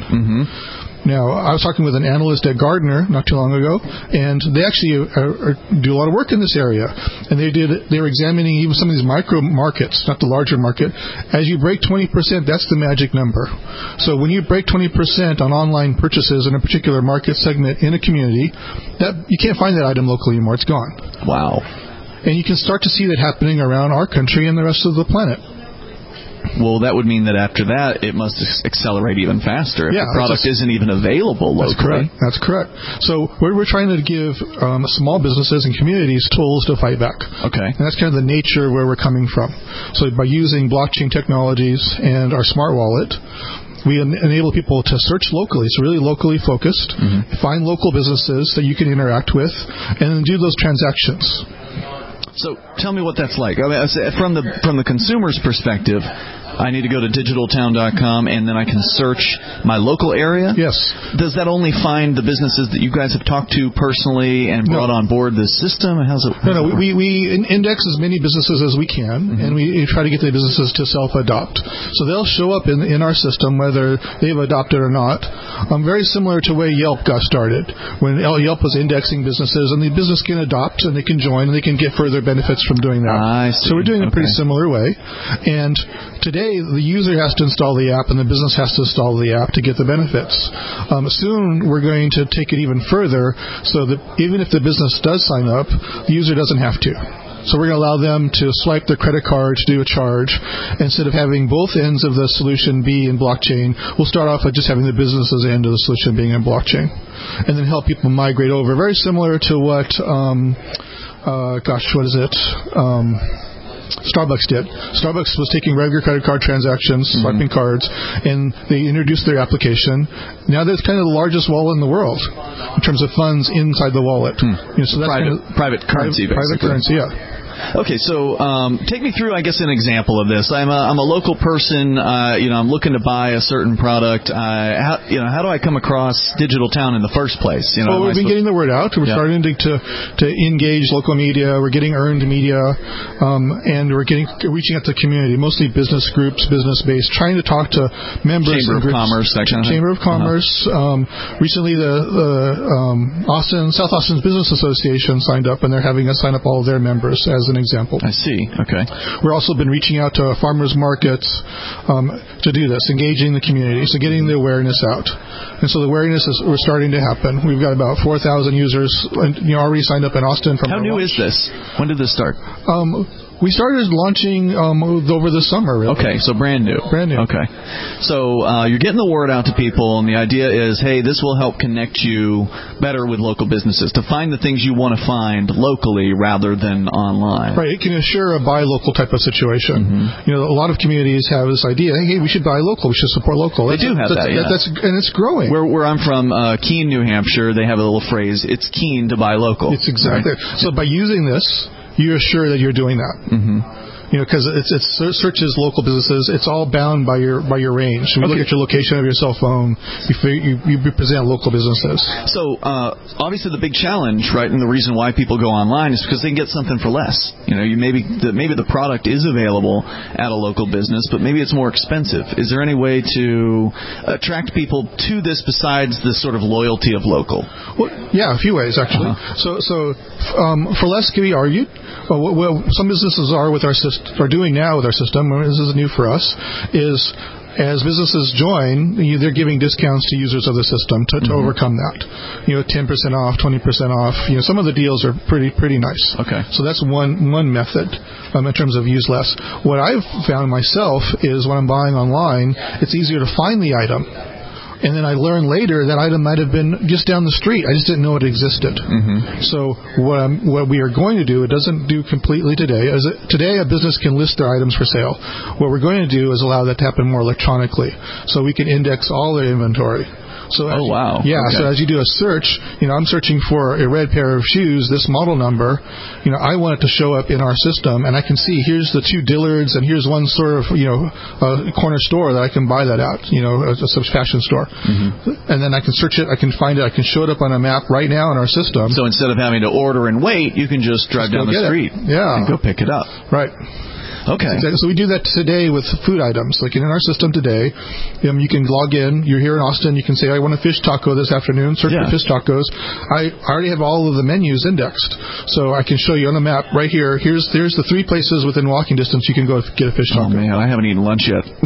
Now, I was talking with an analyst at Gartner not too long ago, and they actually do a lot of work in this area. And they were examining even some of these micro markets, not the larger market. As you break 20%, that's the magic number. So when you break 20% on online purchases in a particular market segment in a community, you can't find that item locally anymore. It's gone. Wow. And you can start to see that happening around our country and the rest of the planet. Well, that would mean that after that, it must accelerate even faster if the product isn't even available locally. That's correct. So we're trying to give small businesses and communities tools to fight back. Okay. And that's kind of the nature where we're coming from. So by using blockchain technologies and our smart wallet, we enable people to search locally, so really locally focused, find local businesses that you can interact with, and then do those transactions. So tell me what that's like. I mean, from the consumer's perspective, I need to go to digitaltown.com and then I can search my local area? Yes. Does that only find the businesses that you guys have talked to personally and brought on board the system? How's it? No. We index as many businesses as we can, and we try to get the businesses to self-adopt. So they'll show up in our system whether they've adopted or not. Very similar to the way Yelp got started. When Yelp was indexing businesses, and the business can adopt and they can join and they can get further benefits from doing that. I see. So we're doing it a pretty similar way. And today, the user has to install the app and the business has to install the app to get the benefits. Soon, we're going to take it even further so that even if the business does sign up, the user doesn't have to. So we're going to allow them to swipe their credit card to do a charge. Instead of having both ends of the solution be in blockchain, we'll start off with just having the business's end of the solution being in blockchain. And then help people migrate over. Very similar to what, Starbucks did. Starbucks was taking regular credit card transactions, swiping cards, and they introduced their application. Now that's kind of the largest wallet in the world in terms of funds inside the wallet. So that's private currency, private currency, yeah. Okay, so take me through, I guess, an example of this. I'm a local person. I'm looking to buy a certain product. How do I come across Digital Town in the first place? Well, we've been getting the word out. We're starting to engage local media. We're getting earned media, and we're reaching out to the community, mostly business groups, business-based, trying to talk to members. Chamber of Commerce, that kind of thing. Chamber of Commerce. Recently, the South Austin Business Association signed up, and they're having us sign up all of their members as an example. I see. Okay. We've also been reaching out to farmers markets to do this, engaging the community, so getting the awareness out. And so the awareness we're starting to happen. We've got about 4,000 users already signed up in Austin. How new is this? When did this start? We started launching over the summer, really. Okay, so brand new. Brand new. Okay. So you're getting the word out to people, and the idea is, hey, this will help connect you better with local businesses to find the things you want to find locally rather than online. Right. It can assure a buy local type of situation. A lot of communities have this idea, hey, we should buy local, we should support local. They do have that, yeah. And it's growing. Where I'm from, Keene, New Hampshire, they have a little phrase, it's keen to buy local. It's exactly. Right? So by using this, you're sure that you're doing that. Because it searches local businesses. It's all bound by your range. So we look at your location of your cell phone. You present local businesses. So obviously the big challenge, right, and the reason why people go online is because they can get something for less. Maybe the product is available at a local business, but maybe it's more expensive. Is there any way to attract people to this besides the sort of loyalty of local? Well, yeah, a few ways actually. So for less can be argued. Well, some businesses are doing now with our system, and this is new for us, is as businesses join, they're giving discounts to users of the system to overcome that. 10% off, 20% off. Some of the deals are pretty nice. Okay. So that's one method in terms of use less. What I've found myself is when I'm buying online, it's easier to find the item. And then I learned later that item might have been just down the street. I just didn't know it existed. So what we are going to do, it doesn't do completely today. Today, a business can list their items for sale. What we're going to do is allow that to happen more electronically, so we can index all their inventory. So wow. Yeah, okay. So as you do a search, I'm searching for a red pair of shoes, this model number, I want it to show up in our system, and I can see here's the two Dillards, and here's one sort of, a corner store that I can buy that at, a fashion store. And then I can search it, I can find it, I can show it up on a map right now in our system. So instead of having to order and wait, you can just drive down the street. Yeah. And go pick it up. Right. Okay. Exactly. So we do that today with food items. Like in our system today, you can log in. You're here in Austin. You can say, I want a fish taco this afternoon. Search for fish tacos. I already have all of the menus indexed. So I can show you on the map right here. Here's the 3 places within walking distance you can go get a fish taco. Oh, man. I haven't eaten lunch yet.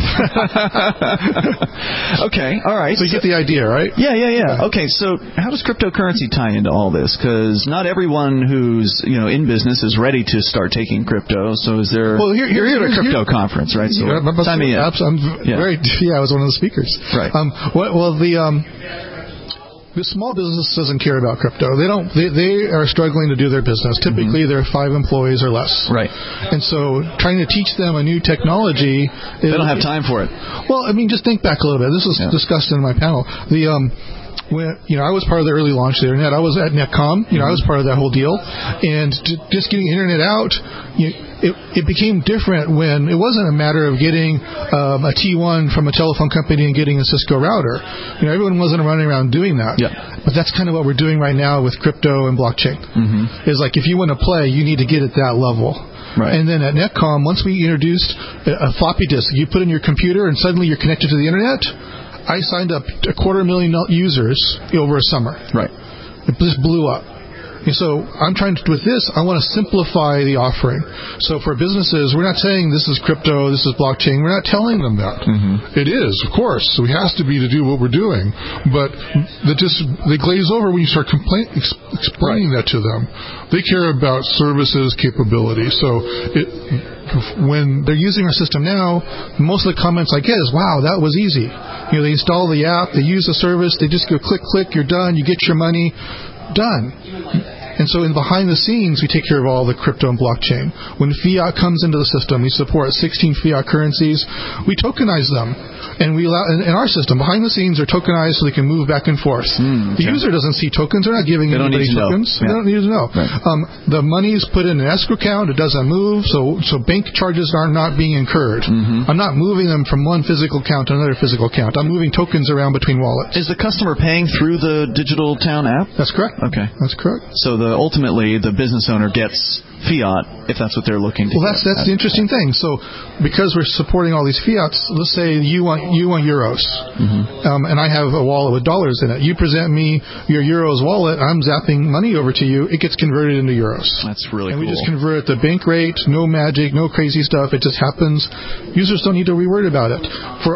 Okay. All right. So you get the idea, right? Yeah. Okay. So how does cryptocurrency tie into all this? Because not everyone who's, in business is ready to start taking crypto. So is there... Well, You're at a crypto conference, right? So sign me in. I was one of the speakers. Right. The small business doesn't care about crypto. They don't. They are struggling to do their business. Typically, they're 5 employees or less. Right. And so, trying to teach them a new technology, they don't have time for it. Well, I mean, just think back a little bit. This was discussed in my panel. When I was part of the early launch of the internet, I was at Netcom. I was part of that whole deal, and just getting the internet out. It became different when it wasn't a matter of getting a T1 from a telephone company and getting a Cisco router. Everyone wasn't running around doing that. Yeah. But that's kind of what we're doing right now with crypto and blockchain. It's like if you want to play, you need to get at that level. Right. And then at Netcom, once we introduced a floppy disk, you put in your computer and suddenly you're connected to the internet. I signed up 250,000 users over a summer. Right. It just blew up. And so I'm trying to, with this, I want to simplify the offering. So for businesses, we're not saying this is crypto, this is blockchain. We're not telling them that. It is, of course. So it has to be to do what we're doing. But they glaze over when you start explaining that to them. They care about services, capabilities. So when they're using our system now, most of the comments I get is, wow, that was easy. They install the app, they use the service, they just go click, click, you're done, you get your money. Done. And so in behind the scenes, we take care of all the crypto and blockchain. When fiat comes into the system, we support 16 fiat currencies. We tokenize them. And we allow, in our system, behind the scenes, they're tokenized so they can move back and forth. The user doesn't see tokens. They're not giving anybody tokens. They don't need to know. Right. The money is put in an escrow account. It doesn't move. So bank charges are not being incurred. I'm not moving them from one physical account to another physical account. I'm moving tokens around between wallets. Is the customer paying through the Digital Town app? That's correct. Okay. That's correct. So ultimately, the business owner gets fiat if that's what they're looking to. Well, that's the interesting thing. So because we're supporting all these fiats, let's say you want euros, and I have a wallet with dollars in it. You present me your euros wallet, I'm zapping money over to you. It gets converted into euros. That's really cool. And we just convert it at the bank rate. No magic, no crazy stuff. It just happens. Users don't need to be worried about it.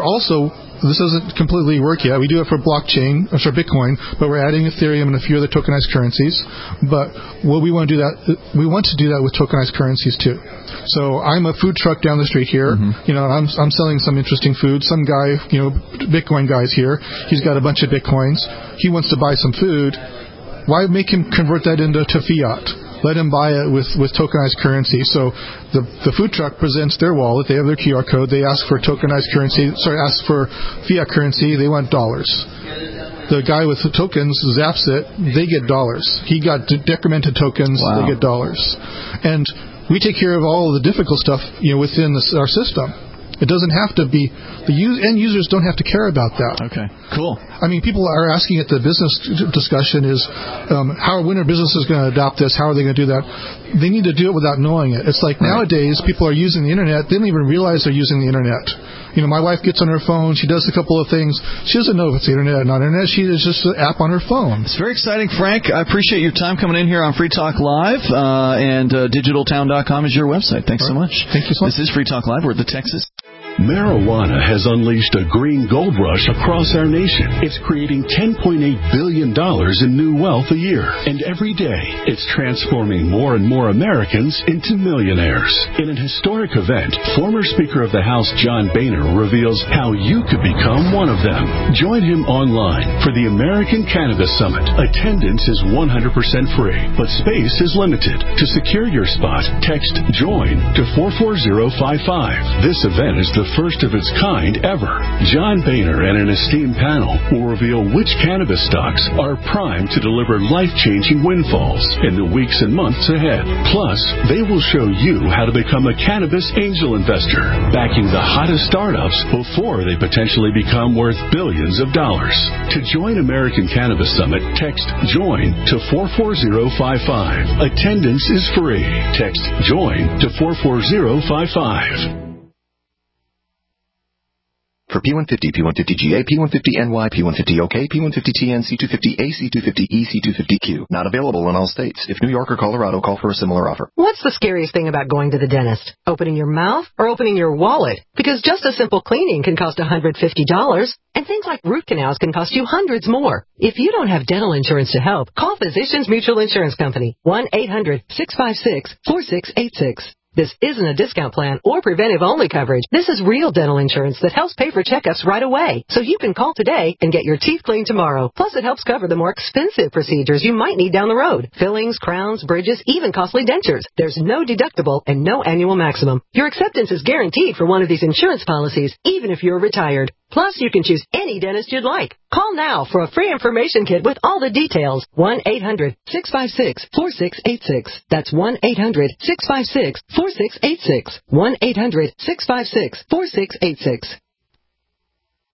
This doesn't completely work yet. We do it for blockchain, or for Bitcoin, but we're adding Ethereum and a few other tokenized currencies. But we want to do that with tokenized currencies too. So I'm a food truck down the street here. I'm selling some interesting food. Some guy, Bitcoin guy's here. He's got a bunch of Bitcoins. He wants to buy some food. Why make him convert that into fiat? Let him buy it with tokenized currency. So the food truck presents their wallet. They have their QR code. They ask for tokenized currency. Ask for fiat currency. They want dollars. The guy with the tokens zaps it. They get dollars. He got decremented tokens. Wow. They get dollars. And we take care of all of the difficult stuff within our system. It doesn't have to be, end users don't have to care about that. Okay, cool. I mean, people are asking at the business discussion is, when are businesses going to adopt this? How are they going to do that? They need to do it without knowing it. It's like nowadays, people are using the internet. They don't even realize they're using the internet. My wife gets on her phone. She does a couple of things. She doesn't know if it's the internet or not internet. She is just an app on her phone. It's very exciting, Frank. I appreciate your time coming in here on Free Talk Live. And digitaltown.com is your website. Thanks so much. Thank you so much. This is Free Talk Live. We're at the Texas. Marijuana has unleashed a green gold rush across our nation. It's creating $10.8 billion in new wealth a year. And every day, it's transforming more and more Americans into millionaires. In an historic event, former Speaker of the House John Boehner reveals how you could become one of them. Join him online for the American Cannabis Summit. Attendance is 100% free, but space is limited. To secure your spot, text JOIN to 44055. This event is the first of its kind ever. John Boehner and an esteemed panel will reveal which cannabis stocks are primed to deliver life-changing windfalls in the weeks and months ahead. Plus, they will show you how to become a cannabis angel investor, backing the hottest startups before they potentially become worth billions of dollars. To join American Cannabis Summit, text JOIN to 44055. Attendance is free. Text JOIN to 44055. For P150, P150GA, P150NY, P150OK, P150TN, C250A, C250E, C250Q. Not available in all states. If New York or Colorado, call for a similar offer. What's the scariest thing about going to the dentist? Opening your mouth or opening your wallet? Because just a simple cleaning can cost $150, and things like root canals can cost you hundreds more. If you don't have dental insurance to help, call Physicians Mutual Insurance Company, 1-800-656-4686. This isn't a discount plan or preventive-only coverage. This is real dental insurance that helps pay for checkups right away. So you can call today and get your teeth cleaned tomorrow. Plus, it helps cover the more expensive procedures you might need down the road. Fillings, crowns, bridges, even costly dentures. There's no deductible and no annual maximum. Your acceptance is guaranteed for one of these insurance policies, even if you're retired. Plus, you can choose any dentist you'd like. Call now for a free information kit with all the details. 1-800-656-4686. That's 1-800-656-4686. 1-800-656-4686.